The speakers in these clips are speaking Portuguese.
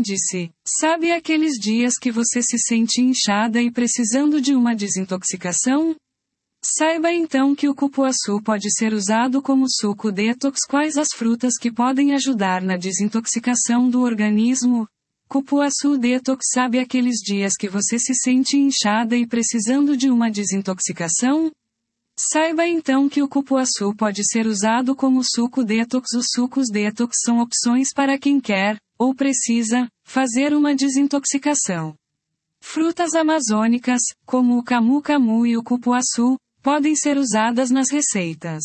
Índice. Sabe aqueles dias que você se sente inchada e precisando de uma desintoxicação? Saiba então que o cupuaçu pode ser usado como suco detox. Quais as frutas que podem ajudar na desintoxicação do organismo? Cupuaçu Detox. Sabe aqueles dias que você se sente inchada e precisando de uma desintoxicação? Saiba então que o cupuaçu pode ser usado como suco detox. Os sucos detox são opções para quem quer, ou precisa, fazer uma desintoxicação. Frutas amazônicas, como o camu-camu e o cupuaçu, podem ser usadas nas receitas.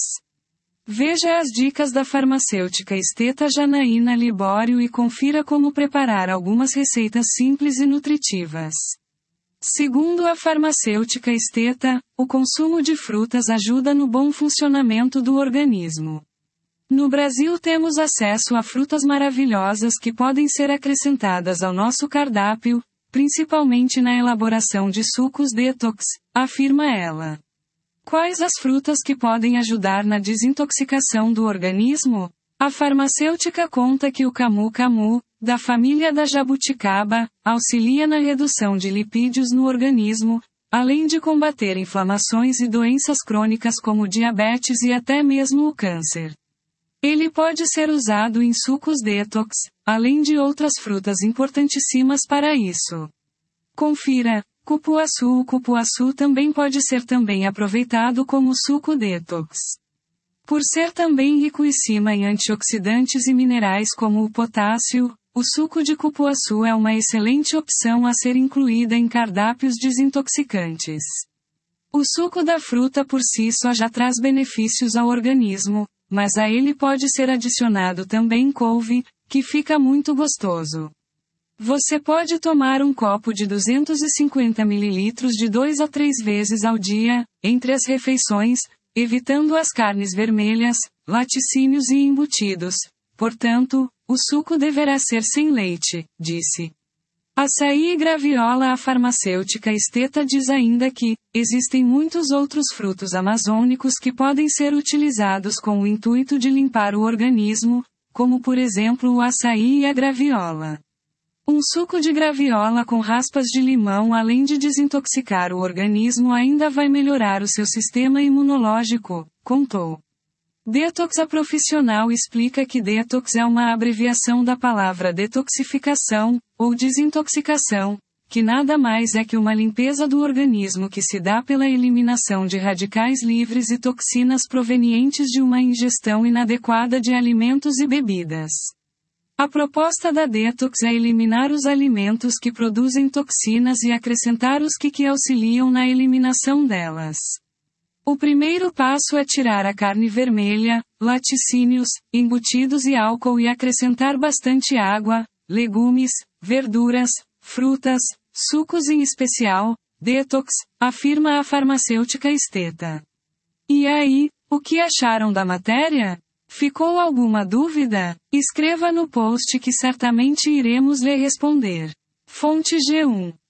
Veja as dicas da farmacêutica esteta Janaína Libório e confira como preparar algumas receitas simples e nutritivas. Segundo a farmacêutica esteta, o consumo de frutas ajuda no bom funcionamento do organismo. No Brasil temos acesso a frutas maravilhosas que podem ser acrescentadas ao nosso cardápio, principalmente na elaboração de sucos detox, afirma ela. Quais as frutas que podem ajudar na desintoxicação do organismo? A farmacêutica conta que o camu-camu, da família da jabuticaba, auxilia na redução de lipídios no organismo, além de combater inflamações e doenças crônicas como diabetes e até mesmo o câncer. Ele pode ser usado em sucos detox, além de outras frutas importantíssimas para isso. Confira. Cupuaçu. O cupuaçu também pode ser também aproveitado como suco detox. Por ser também riquíssima em antioxidantes e minerais como o potássio, o suco de cupuaçu é uma excelente opção a ser incluída em cardápios desintoxicantes. O suco da fruta por si só já traz benefícios ao organismo, mas a ele pode ser adicionado também couve, que fica muito gostoso. Você pode tomar um copo de 250 ml de 2 a 3 vezes ao dia, entre as refeições, evitando as carnes vermelhas, laticínios e embutidos. Portanto, o suco deverá ser sem leite, disse. Açaí e graviola. A farmacêutica esteta diz ainda que existem muitos outros frutos amazônicos que podem ser utilizados com o intuito de limpar o organismo, como por exemplo o açaí e a graviola. Um suco de graviola com raspas de limão, além de desintoxicar o organismo, ainda vai melhorar o seu sistema imunológico, contou. Detox. A profissional explica que detox é uma abreviação da palavra detoxificação, ou desintoxicação, que nada mais é que uma limpeza do organismo que se dá pela eliminação de radicais livres e toxinas provenientes de uma ingestão inadequada de alimentos e bebidas. A proposta da detox é eliminar os alimentos que produzem toxinas e acrescentar os que auxiliam na eliminação delas. O primeiro passo é tirar a carne vermelha, laticínios, embutidos e álcool e acrescentar bastante água, legumes, verduras, frutas, sucos em especial, detox, afirma a farmacêutica esteta. E aí, o que acharam da matéria? Ficou alguma dúvida? Escreva no post que certamente iremos lhe responder. Fonte G1.